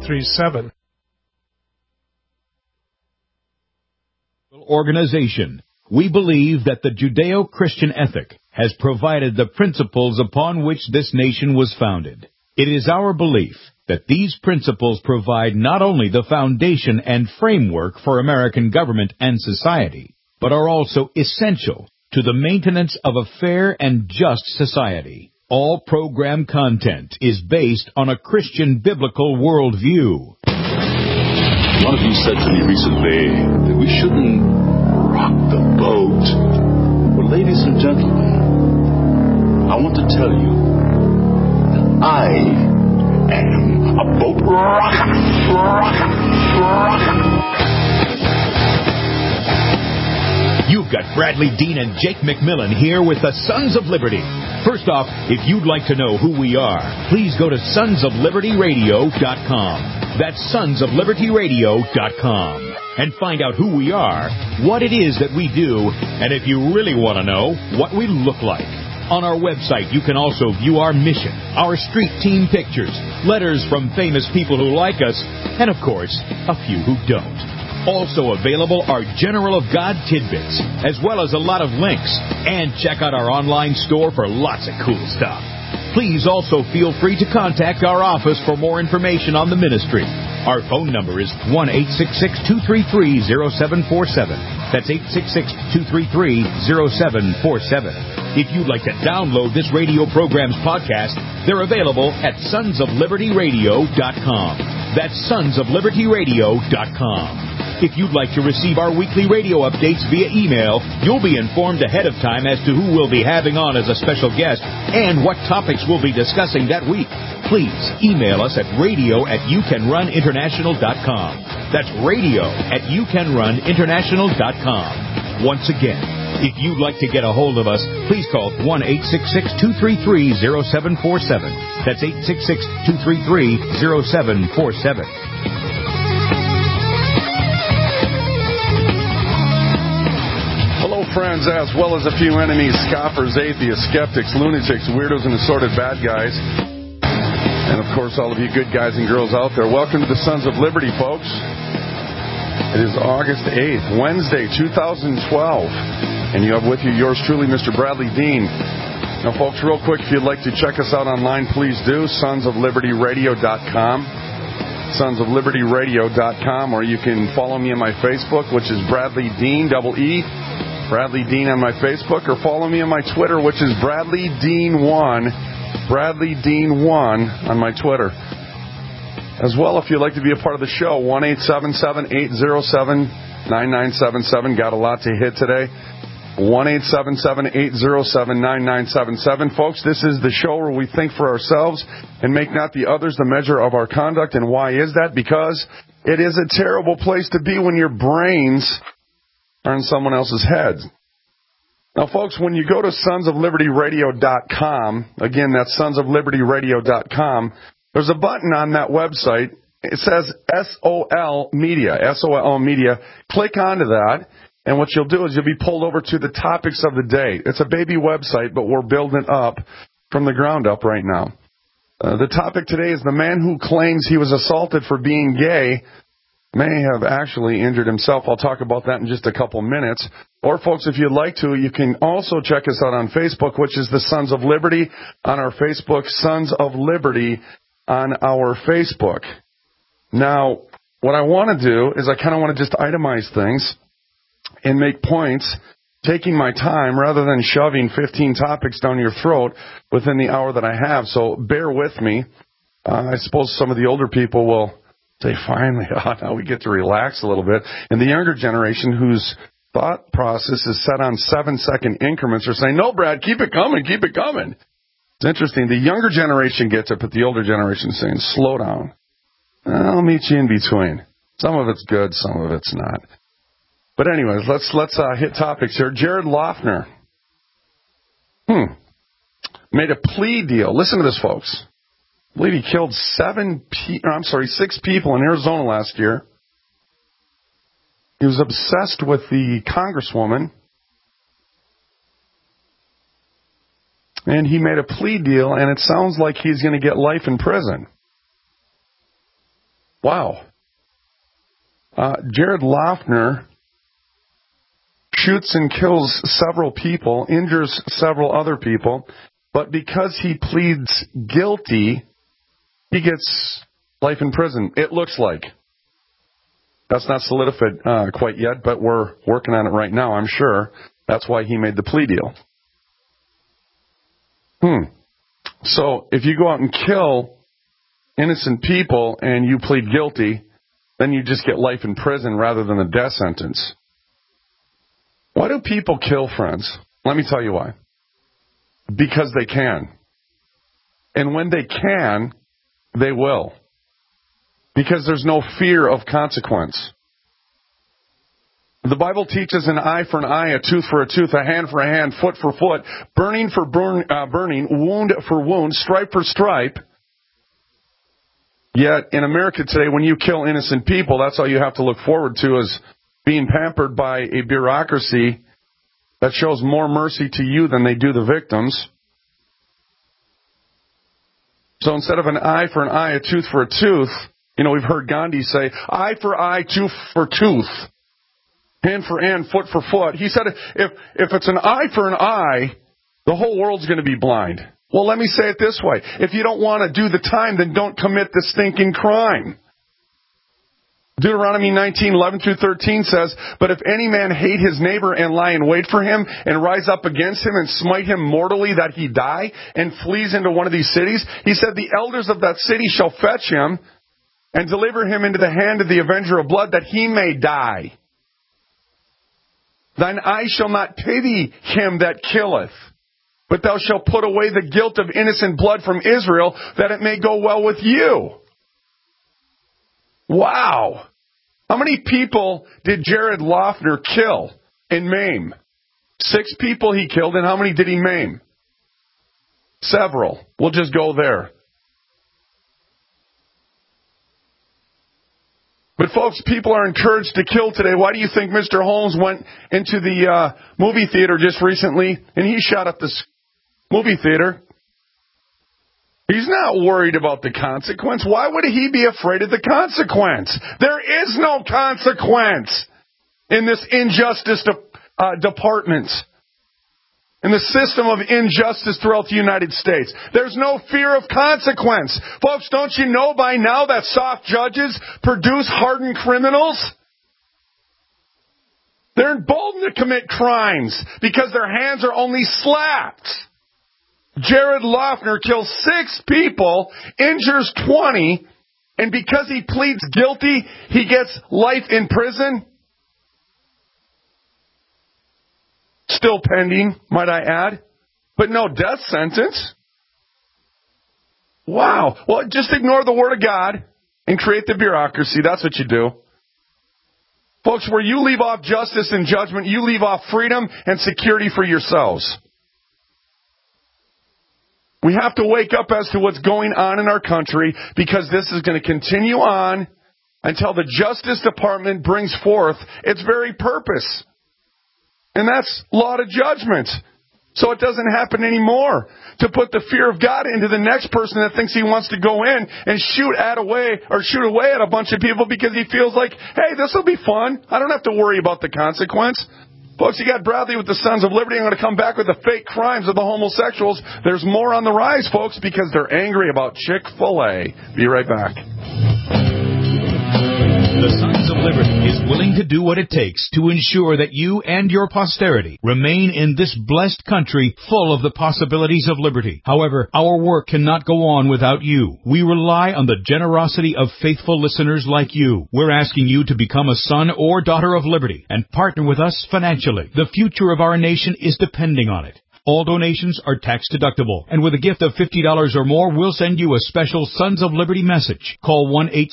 877. Organization. We believe that the Judeo-Christian ethic has provided the principles upon which this nation was founded. It is our belief that these principles provide not only the foundation and framework for American government and society, but are also essential to the maintenance of a fair and just society. All program content is based on a Christian biblical worldview. One of you said to me recently that we shouldn't rock the boat. Well, ladies and gentlemen, I want to tell you that I am a boat rocker. You've got Bradley Dean and Jake McMillan here with the Sons of Liberty. First off, if you'd like to know who we are, please go to sonsoflibertyradio.com. That's sonsoflibertyradio.com. And find out who we are, what it is that we do, and if you really want to know, what we look like. On our website, you can also view our mission, our street team pictures, letters from famous people who like us, and of course, a few who don't. Also available are General of God tidbits, as well as a lot of links. And check out our online store for lots of cool stuff. Please also feel free to contact our office for more information on the ministry. Our phone number is 1-866-233-0747. That's 866-233-0747. If you'd like to download this radio program's podcast, they're available at sonsoflibertyradio.com. That's sonsoflibertyradio.com. If you'd like to receive our weekly radio updates via email, you'll be informed ahead of time as to who we'll be having on as a special guest and what topics we'll be discussing that week. Please email us at radio@youcanruninternational.com. That's radio@youcanruninternational.com. Once again, if you'd like to get a hold of us, please call 1-866-233-0747. That's 866-233-0747. Friends, as well as a few enemies, scoffers, atheists, skeptics, lunatics, weirdos, and assorted bad guys. And, of course, all of you good guys and girls out there. Welcome to the Sons of Liberty, folks. It is August 8th, Wednesday, 2012. And you have with you yours truly, Mr. Bradley Dean. Now, folks, real quick, if you'd like to check us out online, please do. sonsoflibertyradio.com. sonsoflibertyradio.com. Or you can follow me on my Facebook, which is Bradley Dean, double E. Bradley Dean on my Facebook, or follow me on my Twitter, which is Bradley Dean1, Bradley Dean1 on my Twitter. As well, if you'd like to be a part of the show, 1-877-807-9977. Got a lot to hit today. 1-877-807-9977. Folks, this is the show where we think for ourselves and make not the others the measure of our conduct. And why is that? Because it is a terrible place to be when your brains are in someone else's head. Now, folks, when you go to sonsoflibertyradio.com, again, that's sonsoflibertyradio.com, there's a button on that website. It says SOL Media, SOL Media. Click onto that, and what you'll do is you'll be pulled over to the topics of the day. It's a baby website, but we're building it up from the ground up right now. The topic today is the man who claims he was assaulted for being gay may have actually injured himself. I'll talk about that in just a couple minutes. Or, folks, if you'd like to, you can also check us out on Facebook, which is the Sons of Liberty on our Facebook, Sons of Liberty on our Facebook. Now, what I want to do is I kind of want to just itemize things and make points, taking my time rather than shoving 15 topics down your throat within the hour that I have. So bear with me. I suppose some of the older people will say, finally, now we get to relax a little bit. And the younger generation, whose thought process is set on 7-second increments, are saying, no, Brad, keep it coming, keep it coming. It's interesting. The younger generation gets it, but the older generation is saying, slow down. I'll meet you in between. Some of it's good, some of it's not. But anyways, let's hit topics here. Jared Loughner made a plea deal. Listen to this, folks. I believe he killed 6 people in Arizona last year. He was obsessed with the congresswoman. And he made a plea deal, and it sounds like he's going to get life in prison. Wow. Jared Loughner shoots and kills several people, injures several other people, but because he pleads guilty, he gets life in prison, it looks like. That's not solidified quite yet, but we're working on it right now, I'm sure. That's why he made the plea deal. So if you go out and kill innocent people and you plead guilty, then you just get life in prison rather than a death sentence. Why do people kill, friends? Let me tell you why. Because they can. And when they can, they will. Because there's no fear of consequence. The Bible teaches an eye for an eye, a tooth for a tooth, a hand for a hand, foot for foot, burning for burning, wound for wound, stripe for stripe. Yet in America today, when you kill innocent people, that's all you have to look forward to is being pampered by a bureaucracy that shows more mercy to you than they do the victims. So instead of an eye for an eye, a tooth for a tooth, we've heard Gandhi say, eye for eye, tooth for tooth, hand for hand, foot for foot. He said, if it's an eye for an eye, the whole world's going to be blind. Well, let me say it this way. If you don't want to do the time, then don't commit the stinking crime. Deuteronomy 19:11-13 says, but if any man hate his neighbor and lie in wait for him and rise up against him and smite him mortally that he die and flees into one of these cities, he said, the elders of that city shall fetch him and deliver him into the hand of the avenger of blood that he may die. Thine eye shall not pity him that killeth, but thou shalt put away the guilt of innocent blood from Israel, that it may go well with you. Wow. How many people did Jared Loughner kill and maim? 6 people he killed, and how many did he maim? Several. We'll just go there. But folks, people are encouraged to kill today. Why do you think Mr. Holmes went into the movie theater just recently and he shot up this movie theater? He's not worried about the consequence. Why would he be afraid of the consequence? There is no consequence in this injustice department, in the system of injustice throughout the United States. There's no fear of consequence. Folks, don't you know by now that soft judges produce hardened criminals? They're emboldened to commit crimes because their hands are only slapped. Jared Loughner kills 6 people, injures 20, and because he pleads guilty, he gets life in prison. Still pending, might I add, but no death sentence. Wow. Well, just ignore the Word of God and create the bureaucracy. That's what you do. Folks, where you leave off justice and judgment, you leave off freedom and security for yourselves. We have to wake up as to what's going on in our country, because this is going to continue on until the Justice Department brings forth its very purpose. And that's law to judgment. So it doesn't happen anymore. To put the fear of God into the next person that thinks he wants to go in and shoot away at a bunch of people because he feels like, hey, this will be fun. I don't have to worry about the consequence. Folks, you got Bradley with the Sons of Liberty. I'm going to come back with the fake crimes of the homosexuals. There's more on the rise, folks, because they're angry about Chick-fil-A. Be right back. The Sons of Liberty is willing to do what it takes to ensure that you and your posterity remain in this blessed country full of the possibilities of liberty. However, our work cannot go on without you. We rely on the generosity of faithful listeners like you. We're asking you to become a son or daughter of liberty and partner with us financially. The future of our nation is depending on it. All donations are tax-deductible, and with a gift of $50 or more, we'll send you a special Sons of Liberty message. Call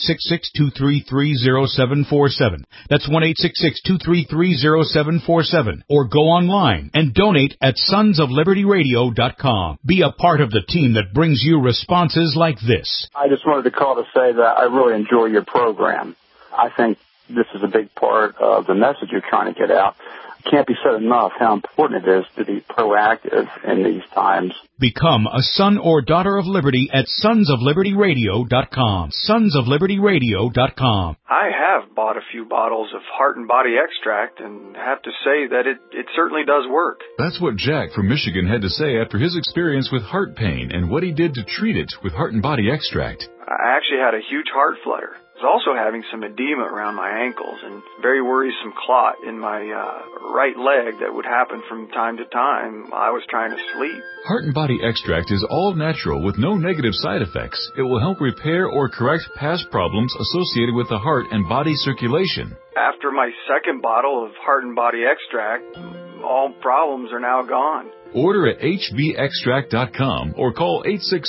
1-866-233-0747. That's 1-866-233-0747. Or go online and donate at sonsoflibertyradio.com. Be a part of the team that brings you responses like this. I just wanted to call to say that I really enjoy your program. I think this is a big part of the message you're trying to get out. can't be said enough how important it is to be proactive in these times. Become a son or daughter of Liberty at sonsoflibertyradio.com. Sonsoflibertyradio.com. I have bought a few bottles of Heart and Body Extract and have to say that it certainly does work. That's what Jack from Michigan had to say after his experience with heart pain and what he did to treat it with Heart and Body Extract. I actually had a huge heart flutter. I was also having some edema around my ankles and very worrisome clot in my right leg that would happen from time to time while I was trying to sleep. Heart and Body Extract is all natural with no negative side effects. It will help repair or correct past problems associated with the heart and body circulation. After my second bottle of Heart and Body Extract, all problems are now gone. Order at hvextract.com or call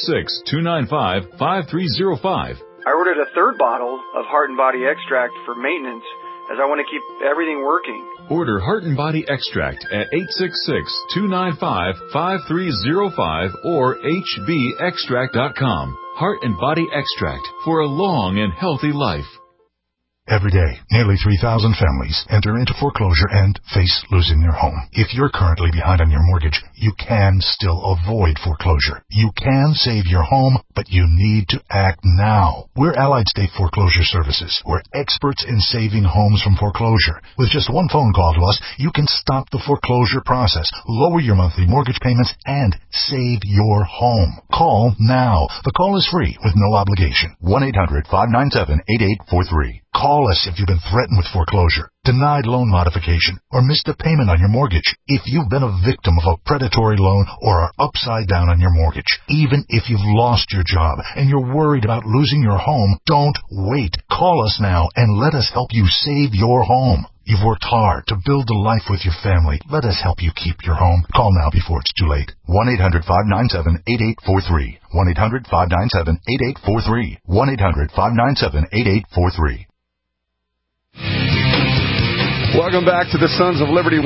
866-295-5305. I ordered a third bottle of Heart and Body Extract for maintenance as I want to keep everything working. Order Heart and Body Extract at 866-295-5305 or hvextract.com. Heart and Body Extract for a long and healthy life. Every day, nearly 3,000 families enter into foreclosure and face losing their home. If you're currently behind on your mortgage, you can still avoid foreclosure. You can save your home, but you need to act now. We're Allied State Foreclosure Services. We're experts in saving homes from foreclosure. With just one phone call to us, you can stop the foreclosure process, lower your monthly mortgage payments, and save your home. Call now. The call is free with no obligation. 1-800-597-8843. Call us if you've been threatened with foreclosure, denied loan modification, or missed a payment on your mortgage. If you've been a victim of a predatory loan or are upside down on your mortgage, even if you've lost your job and you're worried about losing your home, don't wait. Call us now and let us help you save your home. You've worked hard to build a life with your family. Let us help you keep your home. Call now before it's too late. 1-800-597-8843. 1-800-597-8843. 1-800-597-8843. Welcome back to the Sons of Liberty,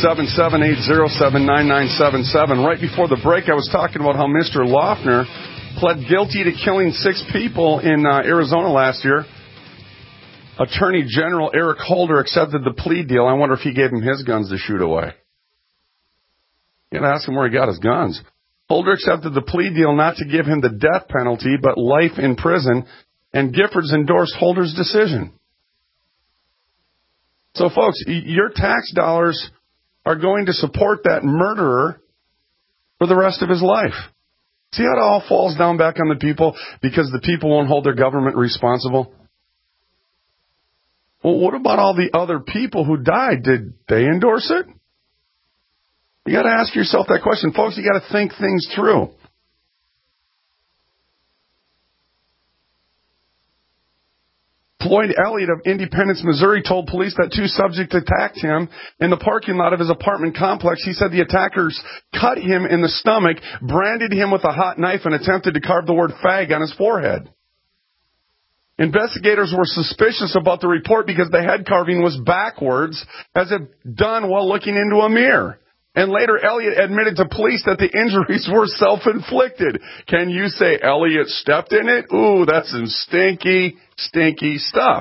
1-877-807-9977. Right before the break, I was talking about how Mr. Loeffner pled guilty to killing 6 people in Arizona last year. Attorney General Eric Holder accepted the plea deal. I wonder if he gave him his guns to shoot away. You gotta ask him where he got his guns. Holder accepted the plea deal not to give him the death penalty, but life in prison, and Giffords endorsed Holder's decision. So, folks, your tax dollars are going to support that murderer for the rest of his life. See how it all falls down back on the people because the people won't hold their government responsible? Well, what about all the other people who died? Did they endorse it? You got to ask yourself that question. Folks, you got to think things through. Floyd Elliott of Independence, Missouri, told police that 2 subjects attacked him in the parking lot of his apartment complex. He said the attackers cut him in the stomach, branded him with a hot knife, and attempted to carve the word fag on his forehead. Investigators were suspicious about the report because the head carving was backwards, as if done while looking into a mirror. And later, Elliott admitted to police that the injuries were self-inflicted. Can you say Elliott stepped in it? Ooh, that's some stinky, stinky stuff.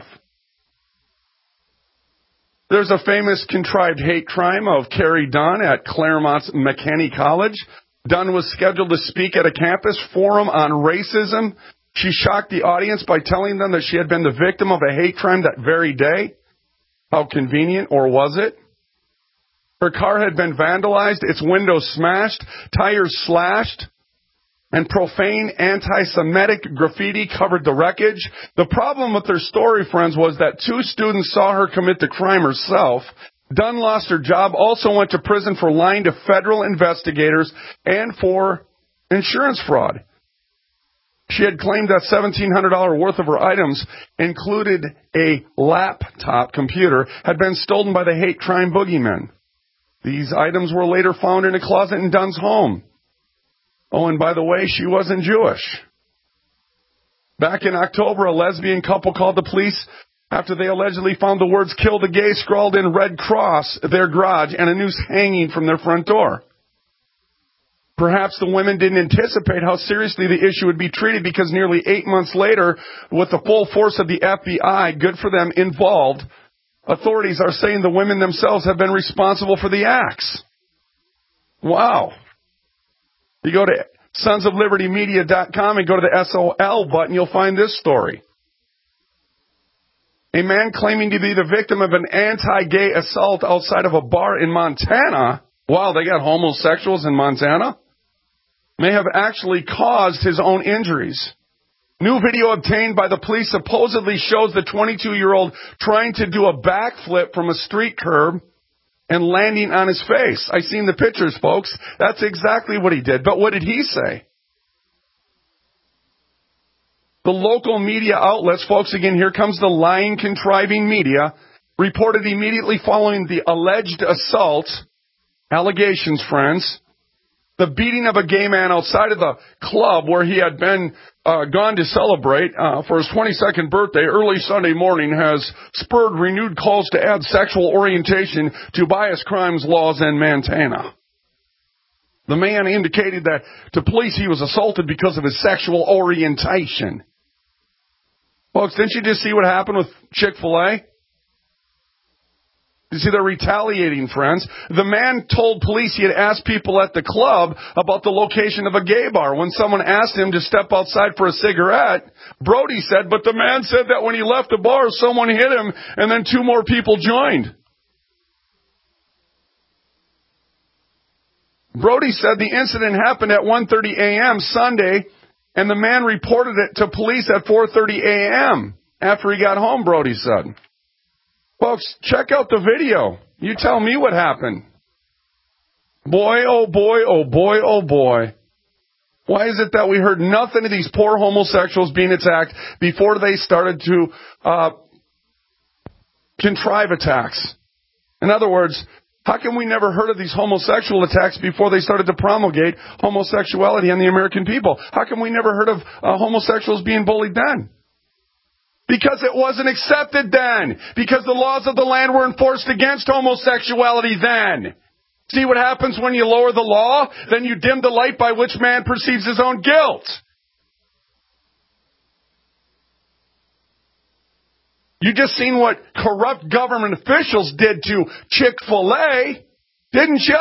There's a famous contrived hate crime of Carrie Dunn at Claremont's McKinney College. Dunn was scheduled to speak at a campus forum on racism. She shocked the audience by telling them that she had been the victim of a hate crime that very day. How convenient, or was it? Her car had been vandalized, its windows smashed, tires slashed, and profane anti-Semitic graffiti covered the wreckage. The problem with her story, friends, was that 2 students saw her commit the crime herself. Dunn lost her job, also went to prison for lying to federal investigators and for insurance fraud. She had claimed that $1,700 worth of her items, included a laptop computer, had been stolen by the hate crime boogeymen. These items were later found in a closet in Dunn's home. Oh, and by the way, she wasn't Jewish. Back in October, a lesbian couple called the police after they allegedly found the words "Kill the Gay" scrawled in red cross at their garage and a noose hanging from their front door. Perhaps the women didn't anticipate how seriously the issue would be treated because nearly 8 months later, with the full force of the FBI, good for them, involved, Authorities are saying the women themselves have been responsible for the acts. Wow. You go to sonsoflibertymedia.com and go to the SOL button, you'll find this story. A man claiming to be the victim of an anti-gay assault outside of a bar in Montana. Wow, they got homosexuals in Montana? May have actually caused his own injuries. New video obtained by the police supposedly shows the 22-year-old trying to do a backflip from a street curb and landing on his face. I seen the pictures, folks. That's exactly what he did. But what did he say? The local media outlets, folks, again, here comes the lying, contriving media, reported immediately following the alleged assault, allegations, friends, the beating of a gay man outside of the club where he had been gone to celebrate for his 22nd birthday early Sunday morning has spurred renewed calls to add sexual orientation to bias crimes laws in Montana. The man indicated that to police he was assaulted because of his sexual orientation. Folks, didn't you just see what happened with Chick-fil-A? You see, they're retaliating, friends. The man told police he had asked people at the club about the location of a gay bar. When someone asked him to step outside for a cigarette, Brody said, but the man said that when he left the bar, someone hit him and then 2 more people joined. Brody said the incident happened at 1:30 a.m. Sunday, and the man reported it to police at 4:30 a.m. after he got home, Brody said. Folks, check out the video. You tell me what happened. Boy, oh boy, oh boy, oh boy. Why is it that we heard nothing of these poor homosexuals being attacked before they started to contrive attacks? In other words, how come we never heard of these homosexual attacks before they started to promulgate homosexuality on the American people? How come we never heard of homosexuals being bullied then? Because it wasn't accepted then. Because the laws of the land were enforced against homosexuality then. See what happens when you lower the law? Then you dim the light by which man perceives his own guilt. You just seen what corrupt government officials did to Chick-fil-A, didn't you?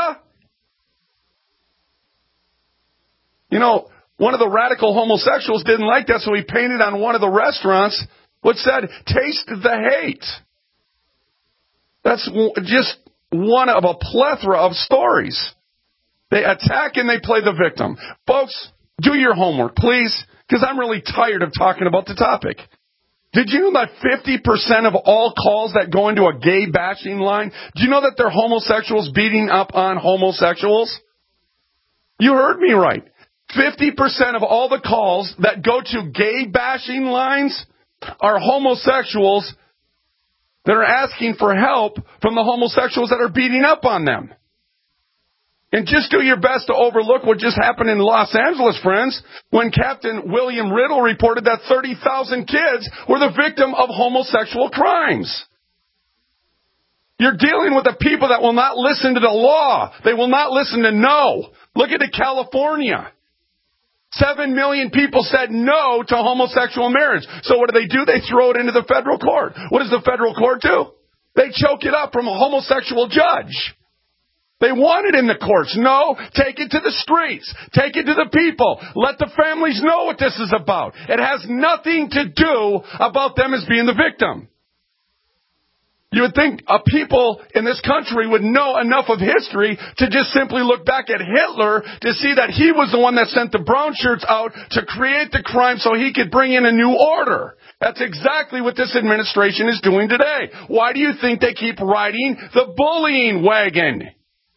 You know, one of the radical homosexuals didn't like that, so he painted on one of the restaurants what said, taste the hate. That's just one of a plethora of stories. They attack and they play the victim. Folks, do your homework, please, because I'm really tired of talking about the topic. Did you know that 50% of all calls that go into a gay bashing line, do you know that they're homosexuals beating up on homosexuals? You heard me right. 50% of all the calls that go to gay bashing lines are homosexuals that are asking for help from the homosexuals that are beating up on them. And just do your best to overlook what just happened in Los Angeles, friends, when Captain William Riddle reported that 30,000 kids were the victim of homosexual crimes. You're dealing with the people that will not listen to the law. They will not listen to no. Look at California. 7 million people said no to homosexual marriage. So what do? They throw it into the federal court. What does the federal court do? They choke it up from a homosexual judge. They want it in the courts. No, take it to the streets. Take it to the people. Let the families know what this is about. It has nothing to do about them as being the victim. You would think people in this country would know enough of history to just simply look back at Hitler to see that he was the one that sent the brown shirts out to create the crime so he could bring in a new order. That's exactly what this administration is doing today. Why do you think they keep riding the bullying wagon?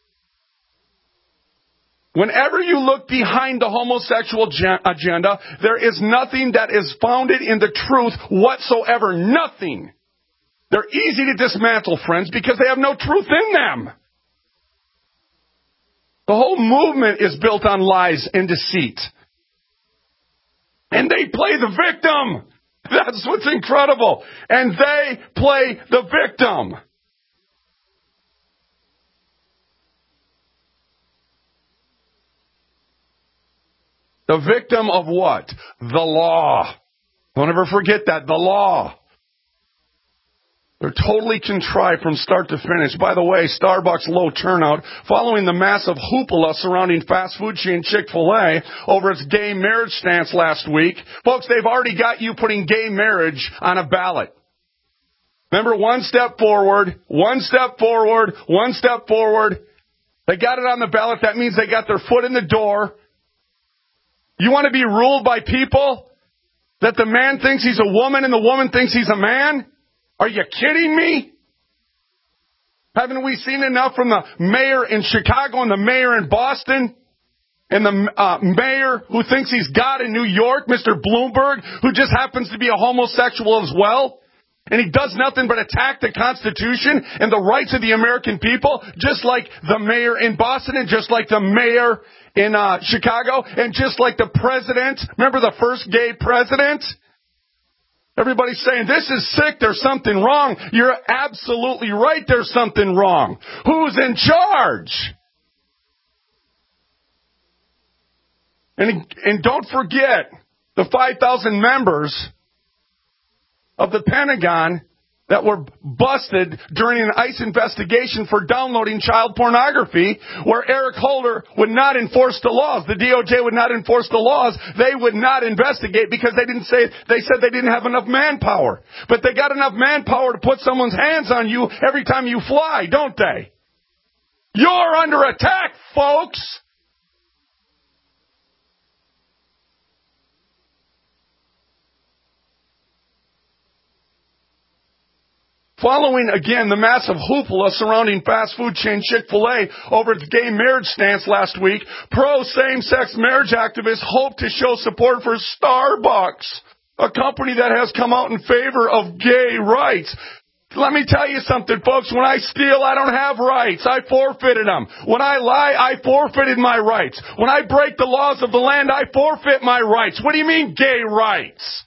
Whenever you look behind the homosexual agenda, there is nothing that is founded in the truth whatsoever. Nothing. They're easy to dismantle, friends, because they have no truth in them. The whole movement is built on lies and deceit. And they play the victim. That's what's incredible. And they play the victim. The victim of what? The law. Don't ever forget that. The law. They're totally contrived from start to finish. By the way, Starbucks low turnout following the massive hoopla surrounding fast food chain Chick-fil-A over its gay marriage stance last week. Folks, they've already got you putting gay marriage on a ballot. Remember, one step forward, one step forward, one step forward. They got it on the ballot. That means they got their foot in the door. You want to be ruled by people that the man thinks he's a woman and the woman thinks he's a man? Are you kidding me? Haven't we seen enough from the mayor in Chicago and the mayor in Boston and the mayor who thinks he's God in New York, Mr. Bloomberg, who just happens to be a homosexual as well? And he does nothing but attack the Constitution and the rights of the American people, just like the mayor in Boston and just like the mayor in Chicago and just like the president. Remember the first gay president? Everybody's saying, this is sick, there's something wrong. You're absolutely right, there's something wrong. Who's in charge? And don't forget the 5,000 members of the Pentagon that were busted during an ICE investigation for downloading child pornography, where Eric Holder would not enforce the laws. The DOJ would not enforce the laws. They would not investigate because they said they didn't have enough manpower. But they got enough manpower to put someone's hands on you every time you fly, don't they? You're under attack, folks! Following, again, the massive hoopla surrounding fast food chain Chick-fil-A over its gay marriage stance last week, pro-same-sex marriage activists hope to show support for Starbucks, a company that has come out in favor of gay rights. Let me tell you something, folks. When I steal, I don't have rights. I forfeited them. When I lie, I forfeited my rights. When I break the laws of the land, I forfeit my rights. What do you mean, gay rights?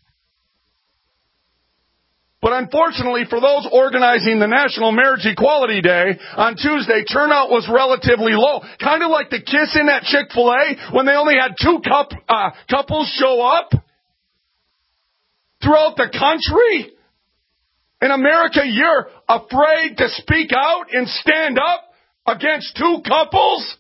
But unfortunately, for those organizing the National Marriage Equality Day on Tuesday, turnout was relatively low. Kind of like the kissing at Chick-fil-A when they only had two couples show up throughout the country. In America, you're afraid to speak out and stand up against two couples?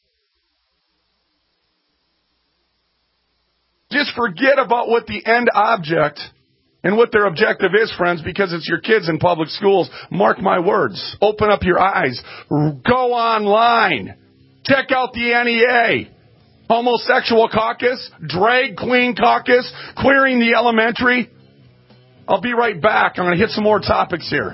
Just forget about what the end object and what their objective is, friends, because it's your kids in public schools. Mark my words. Open up your eyes. Go online. Check out the NEA. Homosexual Caucus, Drag Queen Caucus, Queering the Elementary. I'll be right back. I'm going to hit some more topics here.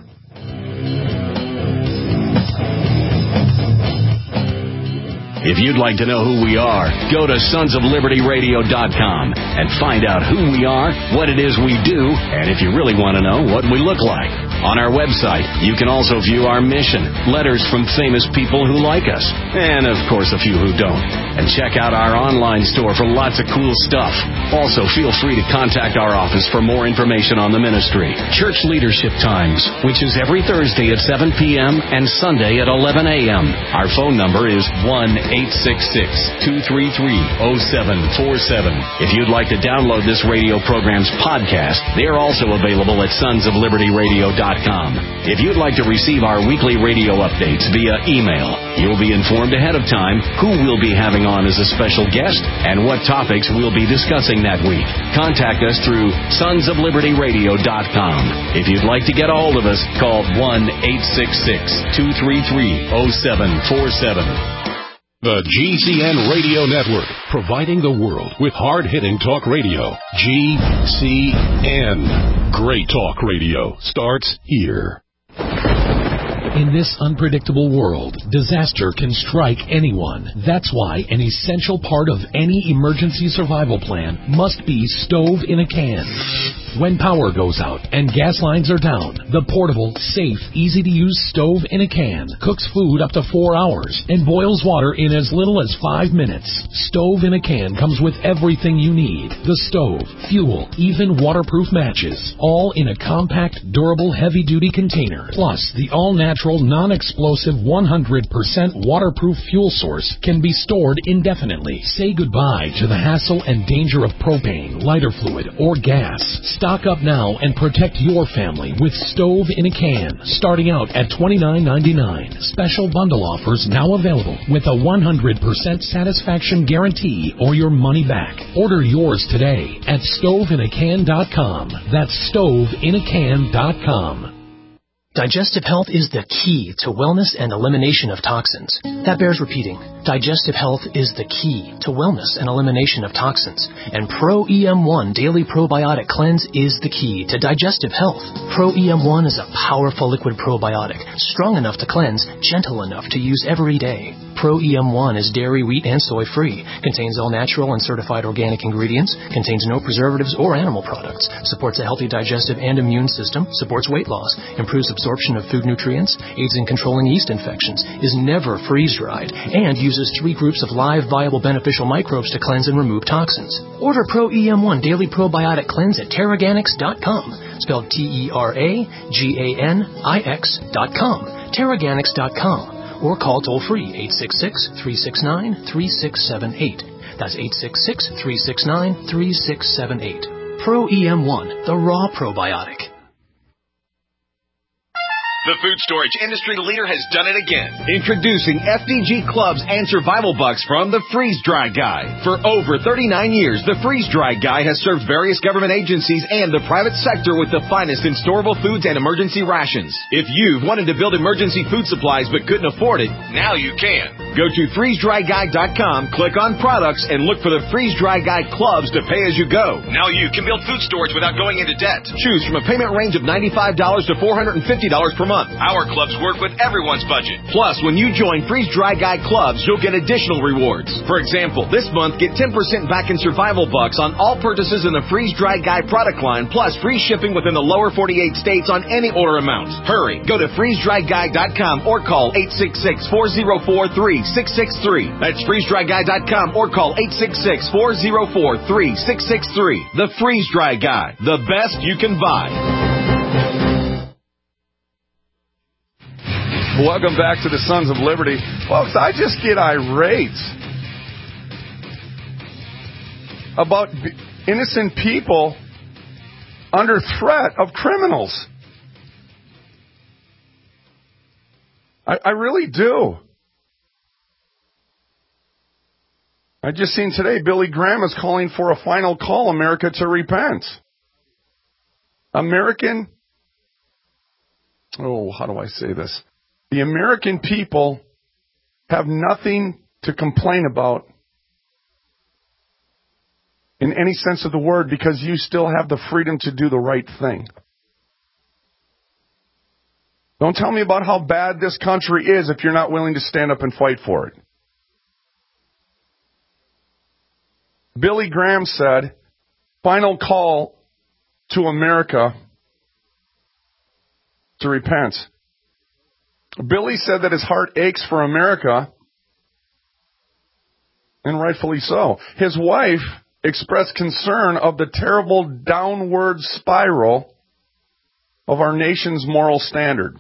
If you'd like to know who we are, go to sonsoflibertyradio.com and find out who we are, what it is we do, and if you really want to know, what we look like. On our website, you can also view our mission, letters from famous people who like us, and of course a few who don't. And check out our online store for lots of cool stuff. Also, feel free to contact our office for more information on the ministry. Church Leadership Times, which is every Thursday at 7 p.m. and Sunday at 11 a.m. Our phone number is 1-866-233-0747. If you'd like to download this radio program's podcast, they are also available at sonsoflibertyradio.com. If you'd like to receive our weekly radio updates via email, you'll be informed ahead of time who we'll be having on as a special guest and what topics we'll be discussing that week. Contact us through sonsoflibertyradio.com. If you'd like to get a hold of us, call 1-866-233-0747. The GCN Radio Network, providing the world with hard-hitting talk radio. GCN. Great talk radio starts here. In this unpredictable world, disaster can strike anyone. That's why an essential part of any emergency survival plan must be stove in a can. When power goes out and gas lines are down, the portable, safe, easy-to-use stove in a can cooks food up to 4 hours and boils water in as little as 5 minutes. Stove in a can comes with everything you need. The stove, fuel, even waterproof matches, all in a compact, durable, heavy-duty container. Plus, the all-natural, non-explosive, 100% waterproof fuel source can be stored indefinitely. Say goodbye to the hassle and danger of propane, lighter fluid, or gas. Stock up now and protect your family with Stove in a Can, starting out at $29.99. Special bundle offers now available with a 100% satisfaction guarantee or your money back. Order yours today at stoveinacan.com. That's stoveinacan.com. Digestive health is the key to wellness and elimination of toxins. That bears repeating. Digestive health is the key to wellness and elimination of toxins. And Pro EM1 Daily Probiotic Cleanse is the key to digestive health. Pro EM1 is a powerful liquid probiotic, strong enough to cleanse, gentle enough to use every day. Pro EM1 is dairy, wheat, and soy free, contains all natural and certified organic ingredients, contains no preservatives or animal products, supports a healthy digestive and immune system, supports weight loss, improves absorption of food nutrients, aids in controlling yeast infections, is never freeze-dried, and uses 3 groups of live, viable, beneficial microbes to cleanse and remove toxins. Order Pro EM1 Daily Probiotic Cleanse at Terraganix.com, spelled TerraGanix.com, Terraganix.com. Or call toll-free 866-369-3678. That's 866-369-3678. Pro EM1, the raw probiotic. The food storage industry leader has done it again. Introducing FDG Clubs and Survival Bucks from the Freeze Dry Guy. For over 39 years, the Freeze Dry Guy has served various government agencies and the private sector with the finest in storable foods and emergency rations. If you've wanted to build emergency food supplies but couldn't afford it, now you can. Go to freezedryguy.com, click on products, and look for the Freeze Dry Guy Clubs to pay as you go. Now you can build food storage without going into debt. Choose from a payment range of $95 to $450 per month. Our clubs work with everyone's budget. Plus, when you join Freeze Dry Guy Clubs, you'll get additional rewards. For example, this month, get 10% back in Survival Bucks on all purchases in the Freeze Dry Guy product line, plus free shipping within the lower 48 states on any order amount. Hurry, go to freezedryguy.com or call 866-404-3663. That's freezedryguy.com or call 866-404-3663. The Freeze Dry Guy, the best you can buy. Welcome back to the Sons of Liberty. Folks, I just get irate about innocent people under threat of criminals. I really do. I just seen today Billy Graham is calling for a final call, America, to repent. How do I say this? The American people have nothing to complain about in any sense of the word because you still have the freedom to do the right thing. Don't tell me about how bad this country is if you're not willing to stand up and fight for it. Billy Graham said, final call to America to repent. Billy said that his heart aches for America, and rightfully so. His wife expressed concern of the terrible downward spiral of our nation's moral standard.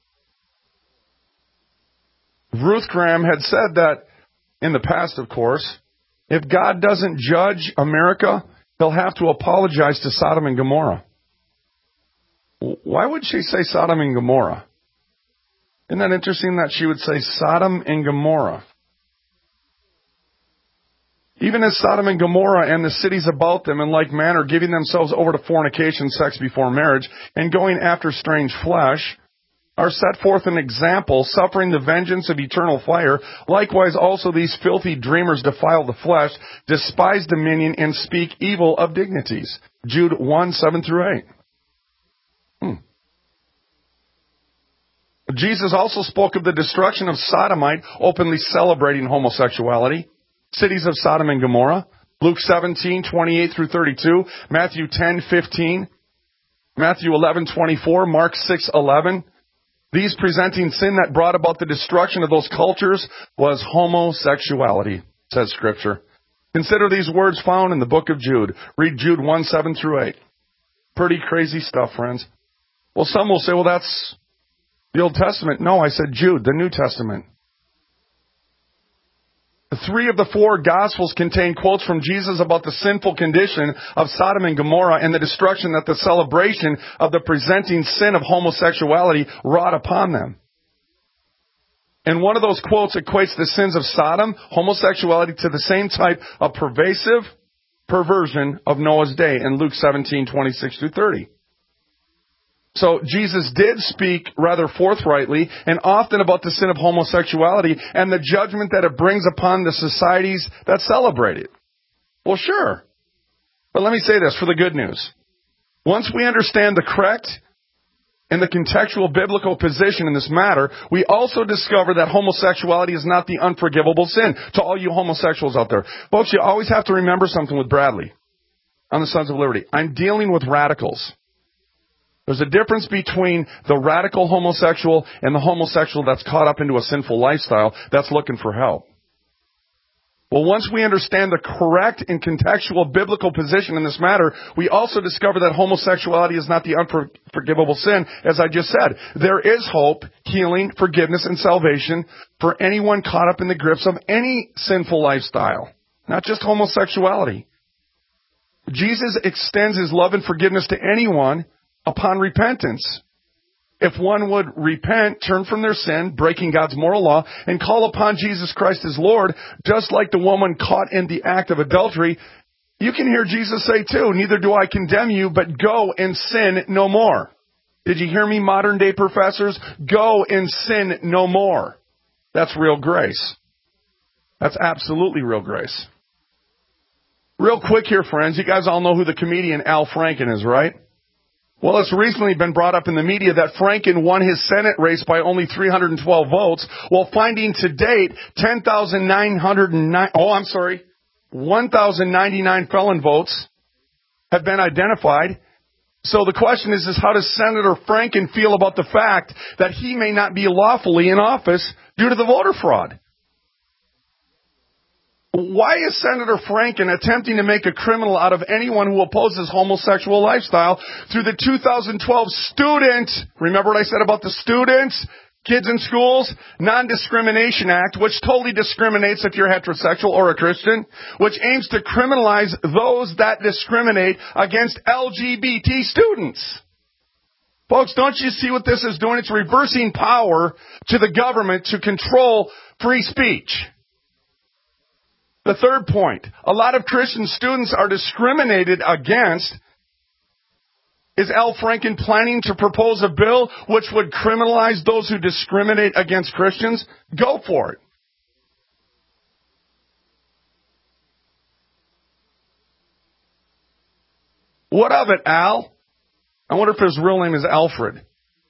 Ruth Graham had said that, in the past, of course, if God doesn't judge America, he'll have to apologize to Sodom and Gomorrah. Why would she say Sodom and Gomorrah? Isn't that interesting that she would say Sodom and Gomorrah? Even as Sodom and Gomorrah and the cities about them in like manner giving themselves over to fornication, sex before marriage, and going after strange flesh, are set forth an example, suffering the vengeance of eternal fire. Likewise also these filthy dreamers defile the flesh, despise dominion, and speak evil of dignities. Jude 1, 7-8. Jesus also spoke of the destruction of Sodomite, openly celebrating homosexuality. Cities of Sodom and Gomorrah. Luke 17, 28-32. Matthew 10, 15. Matthew 11, 24. Mark 6, 11. These presenting sin that brought about the destruction of those cultures was homosexuality, says Scripture. Consider these words found in the book of Jude. Read Jude 1, 7-8. Pretty crazy stuff, friends. Well, some will say, well, that's the Old Testament. No, I said Jude, the New Testament. 3 of the 4 Gospels contain quotes from Jesus about the sinful condition of Sodom and Gomorrah and the destruction that the celebration of the presenting sin of homosexuality wrought upon them. And one of those quotes equates the sins of Sodom, homosexuality, to the same type of pervasive perversion of Noah's day in Luke 17:26-30. So Jesus did speak rather forthrightly and often about the sin of homosexuality and the judgment that it brings upon the societies that celebrate it. Well, sure. But let me say this for the good news. Once we understand the correct and the contextual biblical position in this matter, we also discover that homosexuality is not the unforgivable sin. To all you homosexuals out there. Folks, you always have to remember something with Bradley on the Sons of Liberty. I'm dealing with radicals. There's a difference between the radical homosexual and the homosexual that's caught up into a sinful lifestyle that's looking for help. Well, once we understand the correct and contextual biblical position in this matter, we also discover that homosexuality is not the unforgivable sin, as I just said. There is hope, healing, forgiveness, and salvation for anyone caught up in the grips of any sinful lifestyle, not just homosexuality. Jesus extends his love and forgiveness to anyone upon repentance. If one would repent, turn from their sin, breaking God's moral law, and call upon Jesus Christ as Lord, just like the woman caught in the act of adultery, you can hear Jesus say too, neither do I condemn you, but go and sin no more. Did you hear me, modern day professors? Go and sin no more. That's real grace. That's absolutely real grace. Real quick here, friends, you guys all know who the comedian Al Franken is, right? Well, it's recently been brought up in the media that Franken won his Senate race by only 312 votes, while finding to date 1,099 felon votes have been identified. So the question is how does Senator Franken feel about the fact that he may not be lawfully in office due to the voter fraud? Why is Senator Franken attempting to make a criminal out of anyone who opposes homosexual lifestyle through the 2012 remember what I said about the students, kids in schools, Non-Discrimination Act, which totally discriminates if you're heterosexual or a Christian, which aims to criminalize those that discriminate against LGBT students? Folks, don't you see what this is doing? It's reversing power to the government to control free speech. The third point, a lot of Christian students are discriminated against. Is Al Franken planning to propose a bill which would criminalize those who discriminate against Christians? Go for it. What of it, Al? I wonder if his real name is Alfred.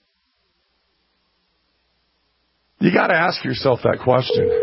You got to ask yourself that question.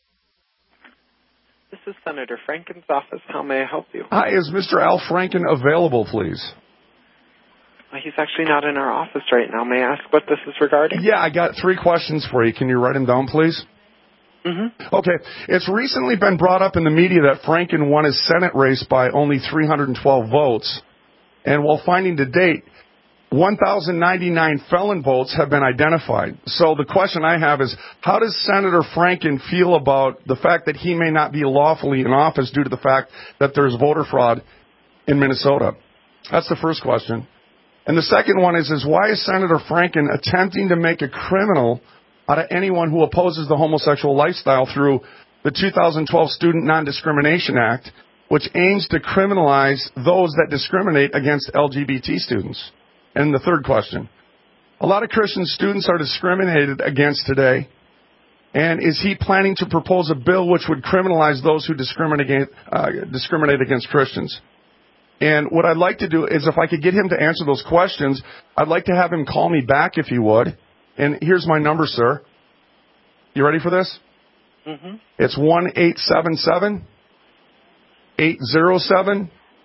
This is Senator Franken's office. How may I help you? Hi, is Mr. Al Franken available, please? He's actually not in our office right now. May I ask what this is regarding? Yeah, I got 3 questions for you. Can you write them down, please? Mm-hmm. Okay. It's recently been brought up in the media that Franken won his Senate race by only 312 votes. And while finding to date, 1,099 felon votes have been identified. So the question I have is, how does Senator Franken feel about the fact that he may not be lawfully in office due to the fact that there's voter fraud in Minnesota? That's the first question. And the second one is why is Senator Franken attempting to make a criminal out of anyone who opposes the homosexual lifestyle through the 2012 Student Non-Discrimination Act, which aims to criminalize those that discriminate against LGBT students? And the third question, a lot of Christian students are discriminated against today, and is he planning to propose a bill which would criminalize those who discriminate against Christians? And what I'd like to do is if I could get him to answer those questions, I'd like to have him call me back if he would. And here's my number, sir. You ready for this? Mm-hmm. It's 1-877-807-9977.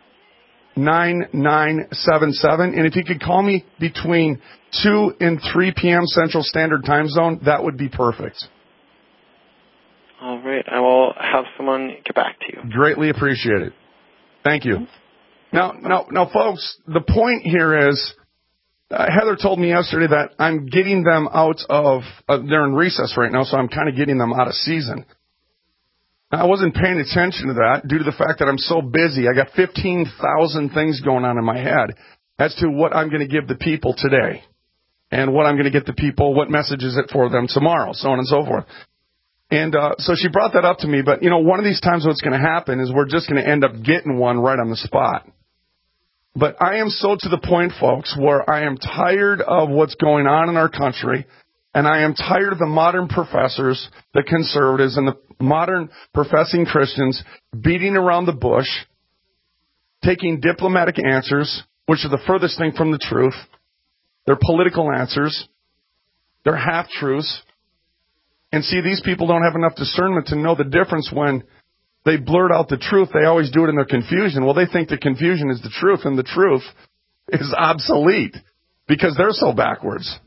And if you could call me between 2 and 3 p.m. Central Standard Time Zone, that would be perfect. All right. I will have someone get back to you. Greatly appreciate it. Thank you. Now, folks, the point here is, Heather told me yesterday that I'm getting them out of, they're in recess right now, so I'm kind of getting them out of season. I wasn't paying attention to that due to the fact that I'm so busy. I got 15,000 things going on in my head as to what I'm going to give the people today and what I'm going to get the people, what message is it for them tomorrow, so on and so forth. And so she brought that up to me. But, one of these times what's going to happen is we're just going to end up getting one right on the spot. But I am so to the point, folks, where I am tired of what's going on in our country. And I am tired of the modern professors, the conservatives, and the modern professing Christians beating around the bush, taking diplomatic answers, which are the furthest thing from the truth. They're political answers. They're half-truths. And see, these people don't have enough discernment to know the difference when they blurt out the truth. They always do it in their confusion. Well, they think the confusion is the truth, and the truth is obsolete because they're so backwards.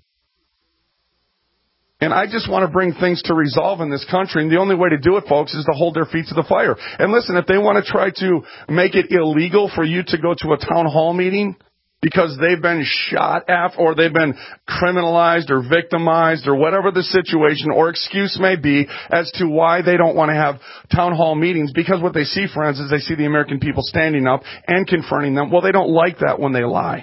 And I just want to bring things to resolve in this country, and the only way to do it, folks, is to hold their feet to the fire. And listen, if they want to try to make it illegal for you to go to a town hall meeting because they've been shot at or they've been criminalized or victimized or whatever the situation or excuse may be as to why they don't want to have town hall meetings, because what they see, friends, is they see the American people standing up and confronting them. Well, they don't like that when they lie.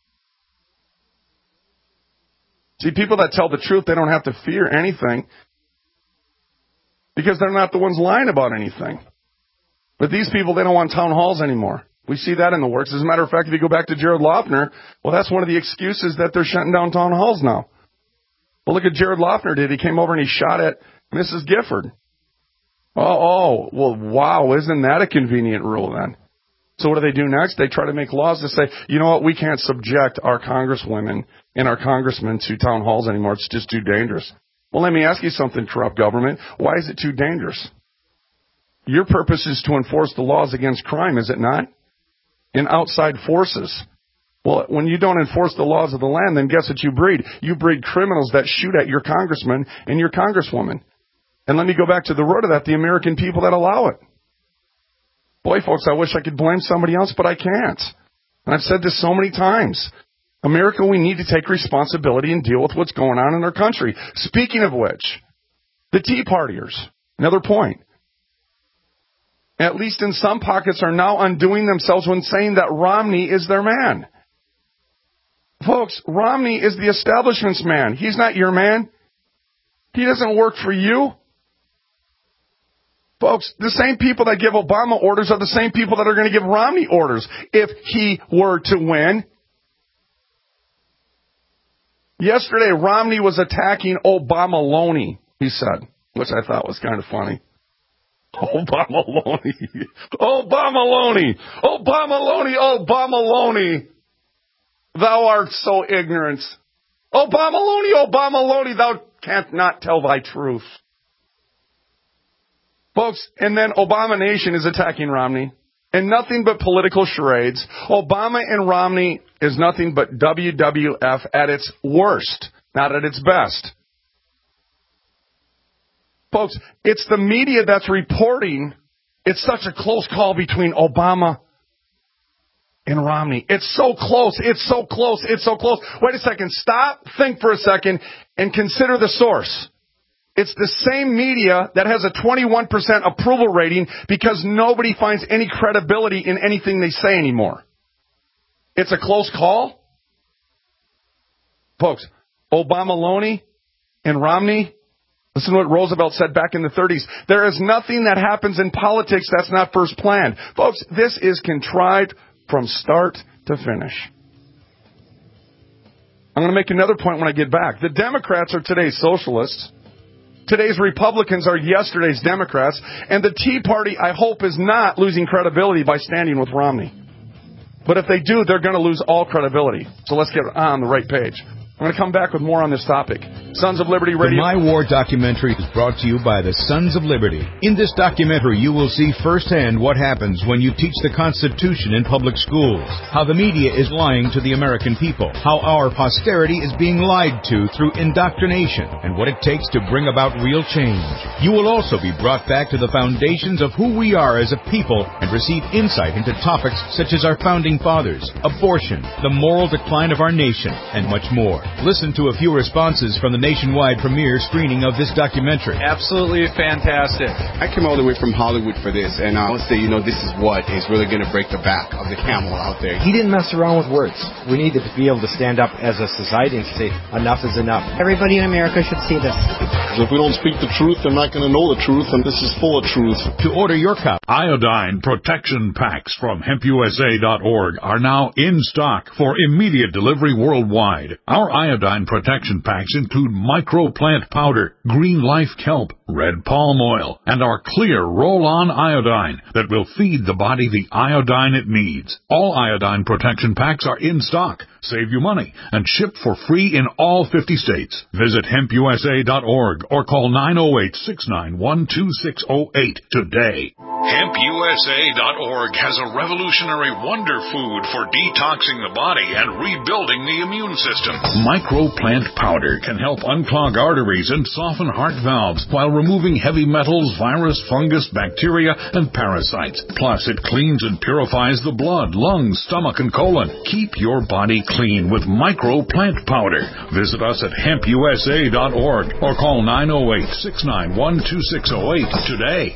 See, people that tell the truth, they don't have to fear anything because they're not the ones lying about anything. But these people, they don't want town halls anymore. We see that in the works. As a matter of fact, if you go back to Jared Loughner, well, that's one of the excuses that they're shutting down town halls now. Well, look at Jared Loughner did. He came over and he shot at Mrs. Gifford. Well, wow, isn't that a convenient rule then? So what do? Next? They try to make laws to say, you know what, we can't subject our congresswomen and our congressmen to town halls anymore. It's just too dangerous. Well, let me ask you something, corrupt government. Why is it too dangerous? Your purpose is to enforce the laws against crime, is it not? And outside forces. Well, when you don't enforce the laws of the land, then guess what you breed? You breed criminals that shoot at your congressman and your congresswoman. And let me go back to the root of that, the American people that allow it. Boy, folks, I wish I could blame somebody else, but I can't. And I've said this so many times. America, we need to take responsibility and deal with what's going on in our country. Speaking of which, the Tea Partiers, another point, at least in some pockets, are now undoing themselves when saying that Romney is their man. Folks, Romney is the establishment's man. He's not your man. He doesn't work for you. Folks, the same people that give Obama orders are the same people that are going to give Romney orders if he were to win. Yesterday, Romney was attacking Obama-loney, he said, which I thought was kind of funny. Obama-loney. Obama-loney. Obama-loney. Obama-loney. Thou art so ignorant. Obama-loney. Obama-loney. Thou canst not tell thy truth. Folks, and then Obama Nation is attacking Romney. And nothing but political charades. Obama and Romney is nothing but WWF at its worst, not at its best. Folks, it's the media that's reporting it's such a close call between Obama and Romney. It's so close. It's so close. It's so close. Wait a second. Stop, think for a second, and consider the source. It's the same media that has a 21% approval rating because nobody finds any credibility in anything they say anymore. It's a close call. Folks, Obama-loney and Romney, listen to what Roosevelt said back in the 30s. There is nothing that happens in politics that's not first planned. Folks, this is contrived from start to finish. I'm going to make another point when I get back. The Democrats are today's socialists. Today's Republicans are yesterday's Democrats. And the Tea Party, I hope, is not losing credibility by standing with Romney. But if they do, they're going to lose all credibility. So let's get on the right page. I'm going to come back with more on this topic. Sons of Liberty Radio. The My War documentary is brought to you by the Sons of Liberty. In this documentary, you will see firsthand what happens when you teach the Constitution in public schools, how the media is lying to the American people, how our posterity is being lied to through indoctrination, and what it takes to bring about real change. You will also be brought back to the foundations of who we are as a people and receive insight into topics such as our founding fathers, abortion, the moral decline of our nation, and much more. Listen to a few responses from the nationwide premiere screening of this documentary. Absolutely fantastic. I came all the way from Hollywood for this, and I would say, this is what is really going to break the back of the camel out there. He didn't mess around with words. We need to be able to stand up as a society and say, enough is enough. Everybody in America should see this. If we don't speak the truth, they're not going to know the truth, and this is full of truth. To order your copy, Iodine Protection Packs from HempUSA.org are now in stock for immediate delivery worldwide. Our iodine protection packs include microplant powder, green life kelp, red palm oil, and our clear roll-on iodine that will feed the body the iodine it needs. All iodine protection packs are in stock, save you money, and shipped for free in all 50 states. Visit HempUSA.org or call 908-691-2608 today. HempUSA.org has a revolutionary wonder food for detoxing the body and rebuilding the immune system. Microplant powder can help unclog arteries and soften heart valves while removing heavy metals, virus, fungus, bacteria, and parasites. Plus, it cleans and purifies the blood, lungs, stomach, and colon. Keep your body clean with microplant powder. Visit us at HempUSA.org or call 908-691-2608 today.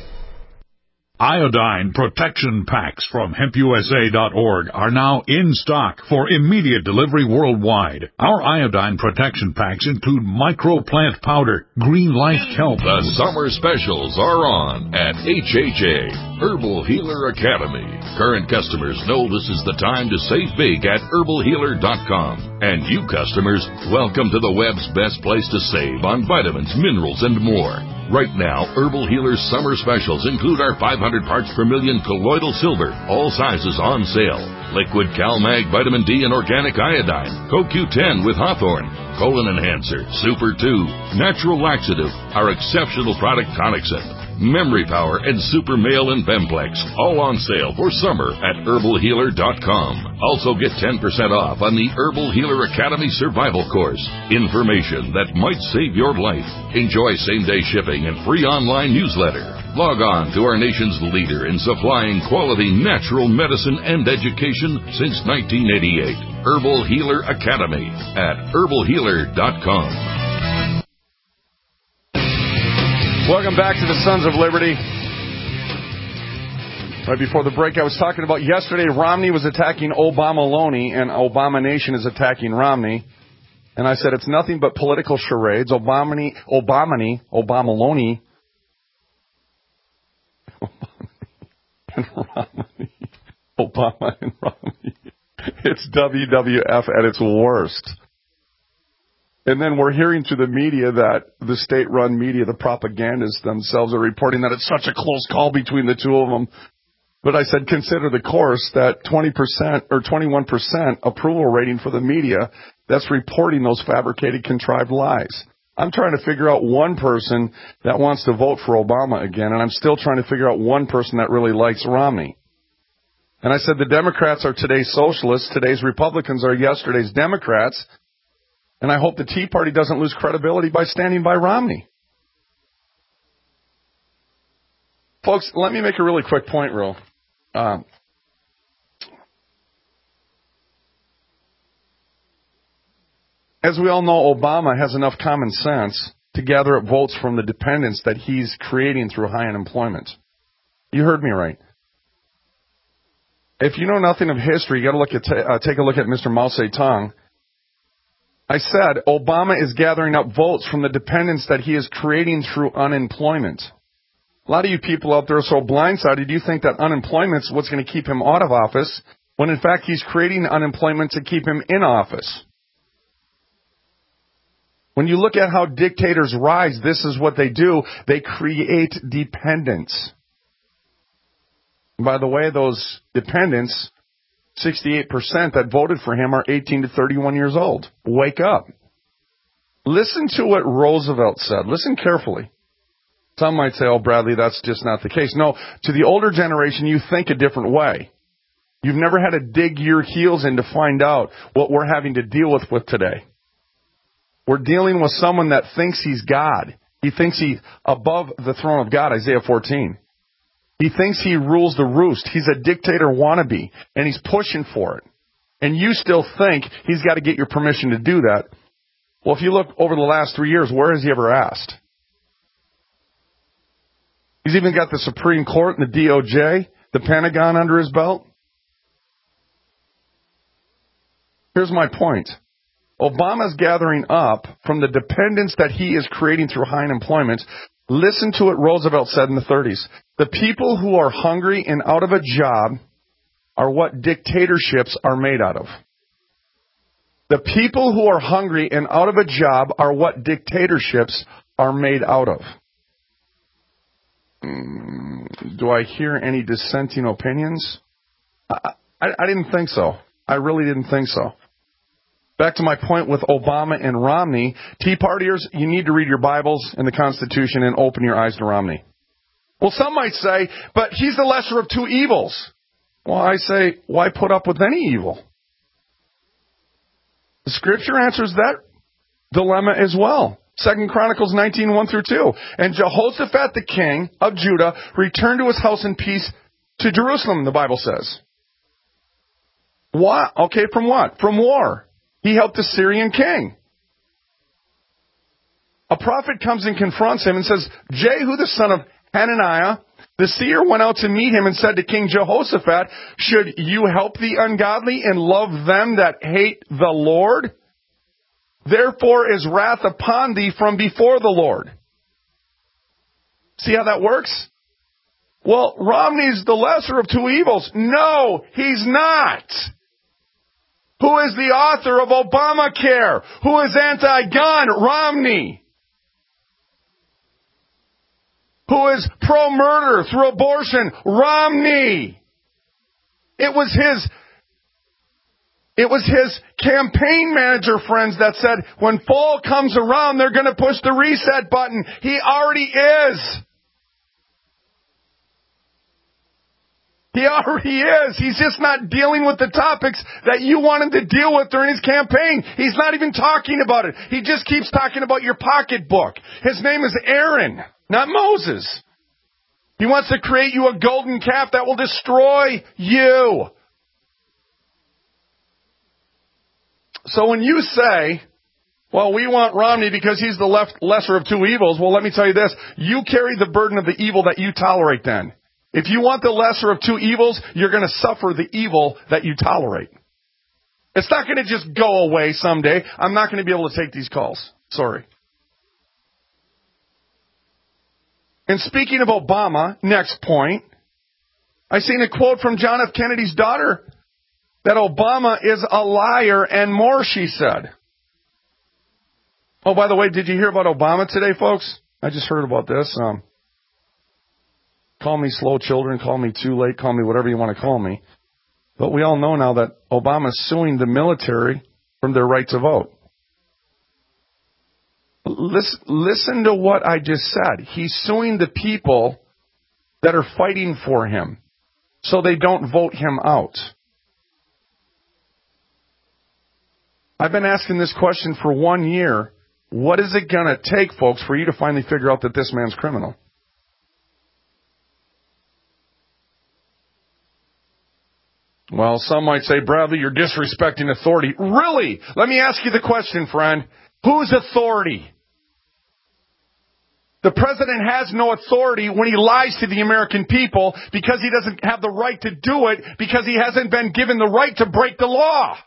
Iodine Protection Packs from HempUSA.org are now in stock for immediate delivery worldwide. Our iodine protection packs include microplant powder, green life kelp. The summer specials are on at HHA, Herbal Healer Academy. Current customers know this is the time to save big at herbalhealer.com. And you customers, welcome to the web's best place to save on vitamins, minerals, and more. Right now, Herbal Healer's summer specials include our 500 parts per million colloidal silver, all sizes on sale. Liquid CalMag Vitamin D and Organic Iodine, CoQ10 with Hawthorne, Colon Enhancer, Super 2, Natural Laxative, our exceptional product Tonicsip, Memory Power, and Super Male and Bemplex, all on sale for summer at herbalhealer.com. Also get 10% off on the Herbal Healer Academy Survival Course. Information that might save your life. Enjoy same-day shipping and free online newsletter. Log on to our nation's leader in supplying quality natural medicine and education since 1988. Herbal Healer Academy at herbalhealer.com. Welcome back to the Sons of Liberty. Right before the break, I was talking about yesterday, Romney was attacking Obama-Loney, and Obama Nation is attacking Romney. And I said it's nothing but political charades. Obama-Loney, and Romney. Obama and Romney. It's WWF at its worst. And then we're hearing through the media that the state-run media, the propagandists themselves, are reporting that it's such a close call between the two of them. But I said, consider the course that 20% or 21% approval rating for the media that's reporting those fabricated, contrived lies. I'm trying to figure out one person that wants to vote for Obama again, and I'm still trying to figure out one person that really likes Romney. And I said the Democrats are today's socialists, today's Republicans are yesterday's Democrats. And I hope the Tea Party doesn't lose credibility by standing by Romney. Folks, let me make a really quick point, Real. As we all know, Obama has enough common sense to gather up votes from the dependents that he's creating through high unemployment. You heard me right. If you know nothing of history, you got to take a look at Mr. Mao Zedong. I said Obama is gathering up votes from the dependents that he is creating through unemployment. A lot of you people out there are so blindsided, you think that unemployment is what's going to keep him out of office, when in fact he's creating unemployment to keep him in office. When you look at how dictators rise, this is what they do. They create dependence. And by the way, those dependents, 68% that voted for him are 18 to 31 years old. Wake up. Listen to what Roosevelt said. Listen carefully. Some might say, oh, Bradley, that's just not the case. No, to the older generation, you think a different way. You've never had to dig your heels in to find out what we're having to deal with today. We're dealing with someone that thinks he's God. He thinks he's above the throne of God, Isaiah 14. He thinks he rules the roost. He's a dictator wannabe, and he's pushing for it. And you still think he's got to get your permission to do that. Well, if you look over the last 3 years, where has he ever asked? He's even got the Supreme Court and the DOJ, the Pentagon under his belt. Here's my point. Obama's gathering up from the dependence that he is creating through high unemployment. Listen to what Roosevelt said in the 30s. The people who are hungry and out of a job are what dictatorships are made out of. The people who are hungry and out of a job are what dictatorships are made out of. Do I hear any dissenting opinions? I didn't think so. I really didn't think so. Back to my point with Obama and Romney, Tea Partiers, you need to read your Bibles and the Constitution and open your eyes to Romney. Well, some might say, but he's the lesser of two evils. Well, I say, why put up with any evil? The Scripture answers that dilemma as well. 2 Chronicles 19, 1 through 2. And Jehoshaphat the king of Judah returned to his house in peace to Jerusalem, the Bible says. What? Okay, from what? From war. He helped the Syrian king. A prophet comes and confronts him and says, Jehu the son of Hananiah, the seer, went out to meet him and said to King Jehoshaphat, should you help the ungodly and love them that hate the Lord? Therefore is wrath upon thee from before the Lord. See how that works? Well, Romney's the lesser of two evils. No, he's not. Who is the author of Obamacare? Who is anti-gun? Romney. Who is pro-murder through abortion? Romney. It was his campaign manager friends that said, when fall comes around, they're going to push the reset button. He already is. He already is. He's just not dealing with the topics that you want him to deal with during his campaign. He's not even talking about it. He just keeps talking about your pocketbook. His name is Aaron, not Moses. He wants to create you a golden calf that will destroy you. So when you say, well, we want Romney because he's the lesser of two evils, well, let me tell you this. You carry the burden of the evil that you tolerate then. If you want the lesser of two evils, you're going to suffer the evil that you tolerate. It's not going to just go away someday. I'm not going to be able to take these calls. Sorry. And speaking of Obama, next point, I seen a quote from John F. Kennedy's daughter that Obama is a liar and more, she said. Oh, by the way, did you hear about Obama today, folks? I just heard about this. Call me slow children, call me too late, call me whatever you want to call me. But we all know now that Obama's suing the military from their right to vote. Listen to what I just said. He's suing the people that are fighting for him so they don't vote him out. I've been asking this question for 1 year. What is it going to take, folks, for you to finally figure out that this man's criminal? Well, some might say, Bradley, you're disrespecting authority. Really? Let me ask you the question, friend. Whose authority? The president has no authority when he lies to the American people because he doesn't have the right to do it because he hasn't been given the right to break the law.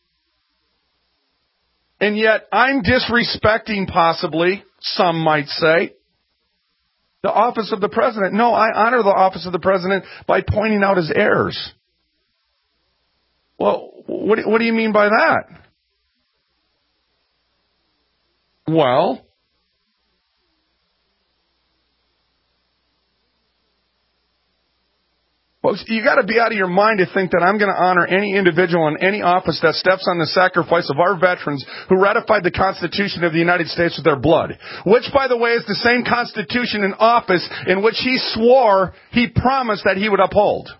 And yet, I'm disrespecting, possibly, some might say, the office of the president. No, I honor the office of the president by pointing out his errors. Well, what do you mean by that? Well, folks, you got to be out of your mind to think that I'm going to honor any individual in any office that steps on the sacrifice of our veterans who ratified the Constitution of the United States with their blood, which, by the way, is the same Constitution in office in which he swore he promised that he would uphold.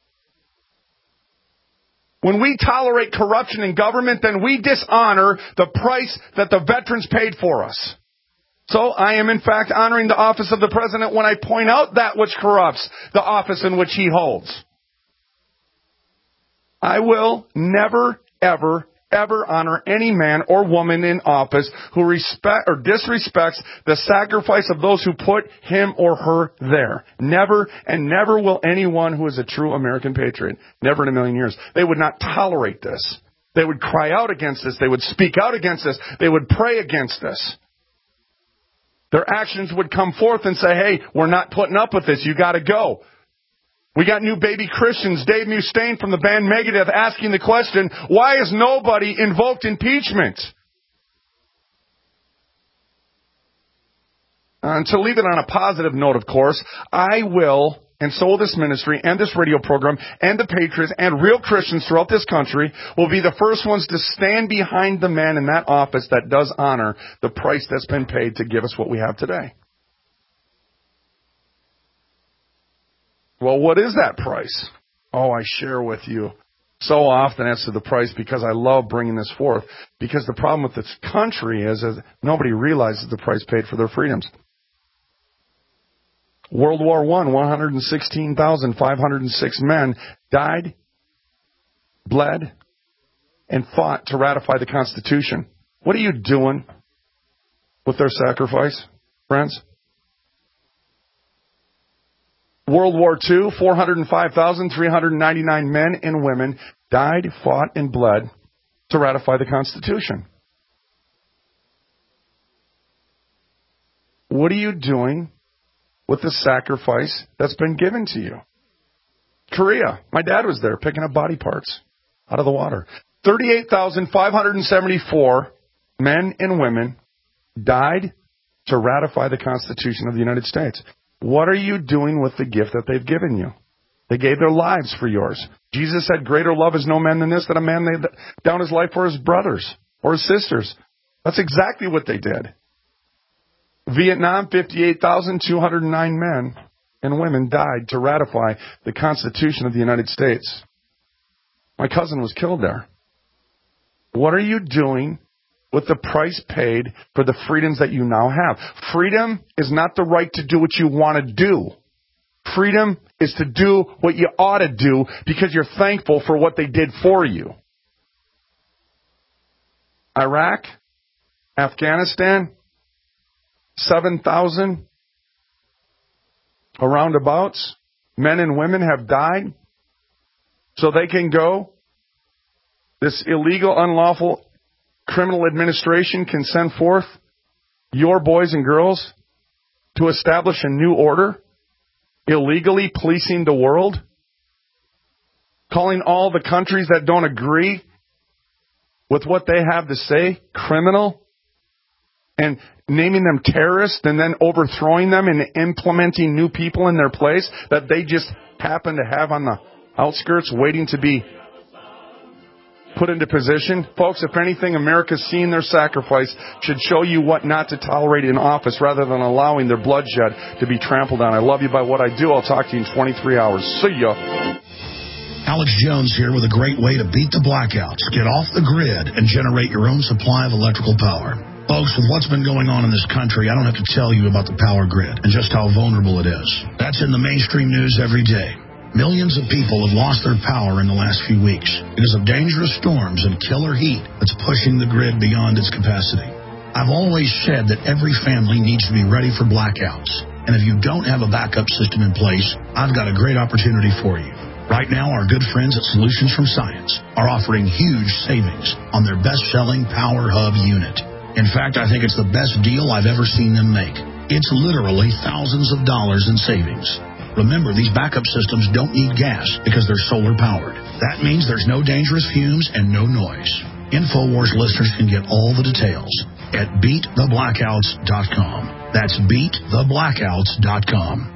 When we tolerate corruption in government, then we dishonor the price that the veterans paid for us. So I am in fact honoring the office of the president when I point out that which corrupts the office in which he holds. I will never, ever, ever honor any man or woman in office who respect or disrespects the sacrifice of those who put him or her there. Never, and never will anyone who is a true American patriot. Never in a million years. They would not tolerate this. They would cry out against this. They would speak out against this. They would pray against this. Their actions would come forth and say, hey, we're not putting up with this. You got to go. We got new baby Christians, Dave Mustaine from the band Megadeth, asking the question, why has nobody invoked impeachment? And to leave it on a positive note, of course, I will, and so will this ministry and this radio program and the Patriots and real Christians throughout this country will be the first ones to stand behind the man in that office that does honor the price that's been paid to give us what we have today. Well, what is that price? Oh, I share with you so often as to the price because I love bringing this forth. Because the problem with this country is that nobody realizes the price paid for their freedoms. World War I, 116,506 men died, bled, and fought to ratify the Constitution. What are you doing with their sacrifice, friends? World War II, 405,399 men and women died, fought, and bled to ratify the Constitution. What are you doing with the sacrifice that's been given to you? Korea. My dad was there picking up body parts out of the water. 38,574 men and women died to ratify the Constitution of the United States. What are you doing with the gift that they've given you? They gave their lives for yours. Jesus said, greater love is no man than this, that a man laid down his life for his brothers or his sisters. That's exactly what they did. Vietnam, 58,209 men and women died to ratify the Constitution of the United States. My cousin was killed there. What are you doing with the price paid for the freedoms that you now have? Freedom is not the right to do what you want to do. Freedom is to do what you ought to do because you're thankful for what they did for you. Iraq, Afghanistan, 7,000 roundabouts, men and women have died so they can go. This illegal, unlawful criminal administration can send forth your boys and girls to establish a new order, illegally policing the world, calling all the countries that don't agree with what they have to say criminal, and naming them terrorists, and then overthrowing them and implementing new people in their place that they just happen to have on the outskirts waiting to be put into position. Folks, if anything, America's seeing their sacrifice should show you what not to tolerate in office rather than allowing their bloodshed to be trampled on. I love you by what I do. I'll talk to you in 23 hours. See ya. Alex Jones here with a great way to beat the blackouts. Get off the grid and generate your own supply of electrical power. Folks, with what's been going on in this country, I don't have to tell you about the power grid and just how vulnerable it is. That's in the mainstream news every day. Millions of people have lost their power in the last few weeks because of dangerous storms and killer heat that's pushing the grid beyond its capacity. I've always said that every family needs to be ready for blackouts. And if you don't have a backup system in place, I've got a great opportunity for you. Right now, our good friends at Solutions from Science are offering huge savings on their best-selling Power Hub unit. In fact, I think it's the best deal I've ever seen them make. It's literally thousands of dollars in savings. Remember, these backup systems don't need gas because they're solar-powered. That means there's no dangerous fumes and no noise. InfoWars listeners can get all the details at BeatTheBlackouts.com. That's BeatTheBlackouts.com.